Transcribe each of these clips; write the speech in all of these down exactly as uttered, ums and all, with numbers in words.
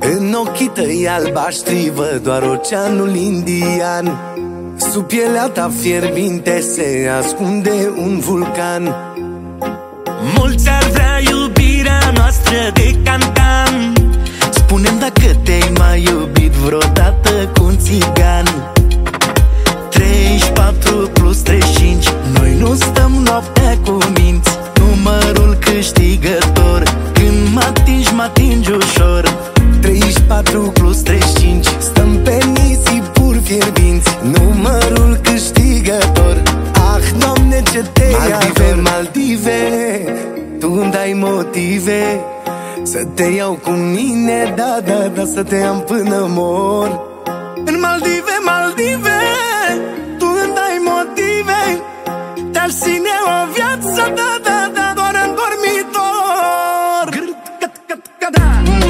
În ochii tăi albaștri văd doar oceanul Indian. Sub pielea ta fierbinte se ascunde un vulcan. Mulți ar vrea iubirea noastră de cancan. Spune-mi dacă te-ai mai iubit vreodată cu un țigan. Treizeci și patru plus treizeci și cinci, noi nu stăm noaptea cu minți. Numărul câștigător, când mă atingi, mă atingi ușor. Treizeci și patru plus treizeci și cinci, stăm pe nisipuri fierbinți. Numărul câștigător, ah, Doamne, ce te Maldive, ador. Maldive, tu îmi dai motive să te iau cu mine, da, da, da, să te am până mor. În Maldive, Maldive, tu îmi dai motive, te-aș ține o viață, da, da, da, doar în dormitor. Grât, cat, cat, cat, da.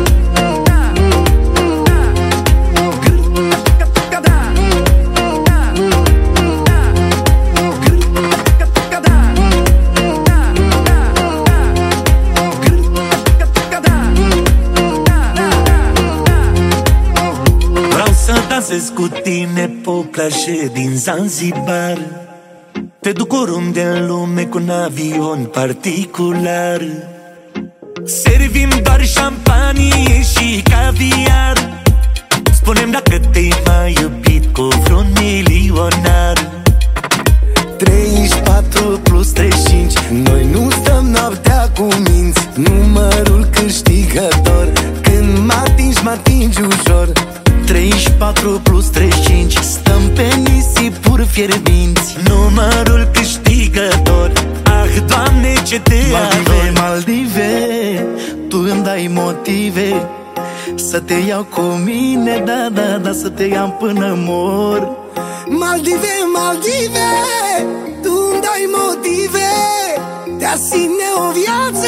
Dansez cu tine pe o plajă din Zanzibar. Te duc oriunde în lume cu un avion particular. Servim doar șampanie și caviar. Spune-mi dacă te-ai mai iubit cu vreun milionar. Treizeci și patru plus treizeci și cinci, noi nu stăm noaptea cu minți. Numărul câștigător, când mă atingi, mă atingi ușor. Treizeci și patru plus treizeci și cinci, stăm pe nisipuri fierbinți. Numărul câștigător, ah, Doamne, ce te Maldive, ador. Maldive, tu îmi dai motive să te iau cu mine, da, da, da, să te iau până mor. Maldive, Maldive, tu îmi dai motive de a ține o viață,